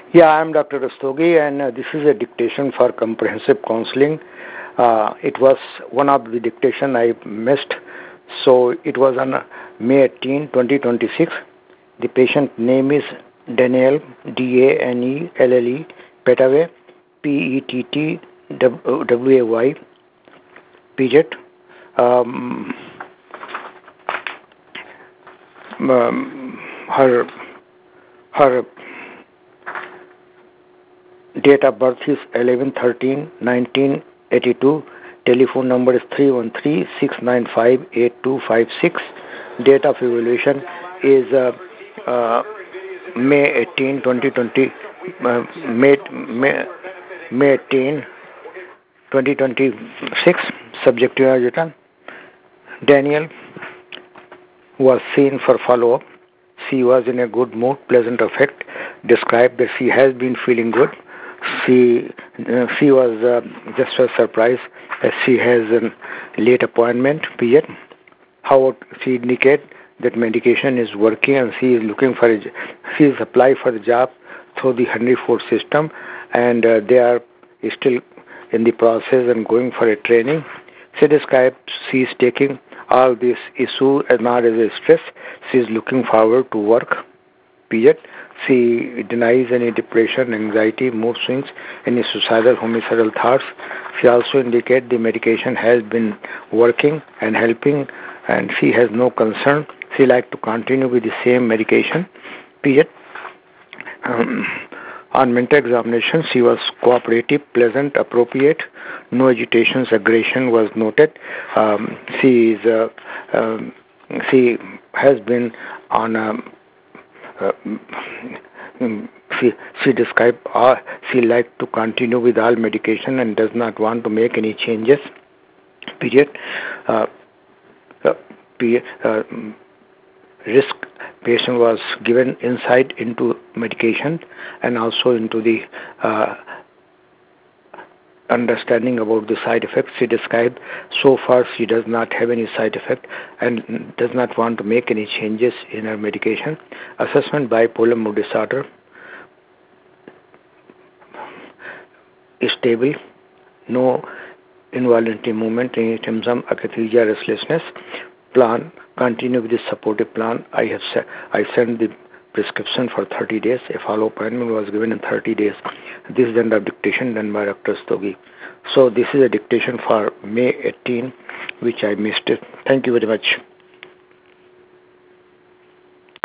Yeah, I'm Dr. Rastogi, and this is a dictation for comprehensive counseling. It was one of the dictation I missed, so it was on May 18, 2026. The patient name is Daniel, Danelle, Petaway, Pettway, Pidget. Um, her her date of birth is 11/13/1982. Telephone number is 313-695-8256. Date of evaluation is May 18, 2020. May 18, 2026. Subject to agita. Daniel was seen for follow-up. She was in a good mood, pleasant affect. Described that she has been feeling good. She was just a surprise as she has a late appointment period. How she indicate that medication is working and she is looking for she is applied for the job through the Henry Ford system, and they are still in the process and going for a training. She described she is taking all this issue as not as a stress. She is looking forward to work. Period. She denies any depression, anxiety, mood swings, any suicidal, homicidal thoughts. She also indicates the medication has been working and helping, and she has no concern. She like to continue with the same medication. Period. Um, on mental examination, she was cooperative, pleasant, appropriate. No agitations, aggression was noted. She is she has been on uh, she described she like to continue with all medication and does not want to make any changes. Period. Uh, uh, Risk patient was given insight into medication and also into the understanding about the side effects. She described so far she does not have any side effect and does not want to make any changes in her medication. Assessment bipolar mood disorder is stable, no involuntary movement, any symptom, akathisia, restlessness. Plan, continue with the supportive plan. I sent the prescription for 30 days. A follow appointment was given in 30 days. This is the end of dictation done by Dr. Stogi. So this is a dictation for May 18, which I missed it. Thank you very much.